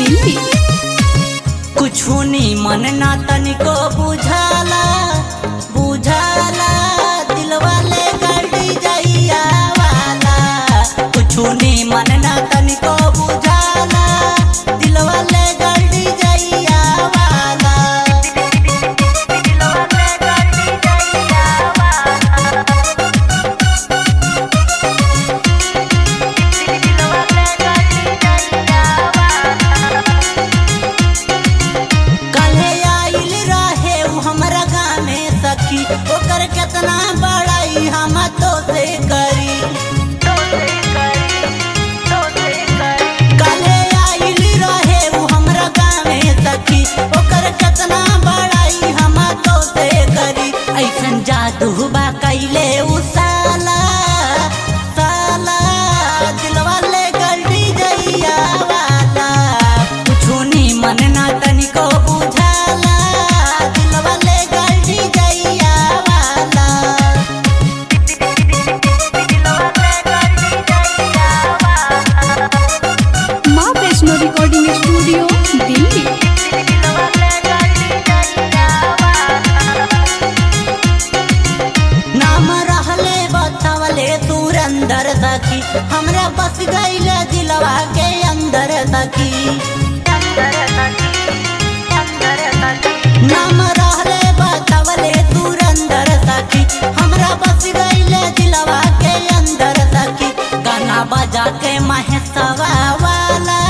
दिल्ली। कुछु नी मन ना तनिको बुझाला बुझाला दिलवा ले गड़ी जइया वाला। कुछु नी मन ना तनिको बुझाला दिलवा ले गड़ी जइया वाला। दिलवा ले गड़ी जइया वाला। दिलवा ले गड़ी जइया वाला। कल्हे आइल रहे उ हमरा गाँव में सखी, ओकर केतना बड़ाई हम तो से करी। कल्हे आइल रहे उ हमरा गाँव में सखी, ओकर केतना बड़ाई हम तो से करी। ऐसन जादू बा कैले उ साला साला दिलवा ले गड़ी जइया वाला। कुछु नी मन ना तनिको बुझाला दिलवा ले गड़ी जइया वाला। दिलवा ले गड़ी जइया वाला। माँ वैष्णो रिकॉर्डिंग स्टूडियो दिल्ली। दिलवा ले गड़ी जइया वाला। नाम रहले बतावले सुरेंदर सखी, हमरा बस गइले दिलवा के अंदर सखी। नाम रहले बतावले सुरेंदर सखी, हमरा बस गइले दिलवा के अंदर सखी। गाना बजा के महेशवा वाला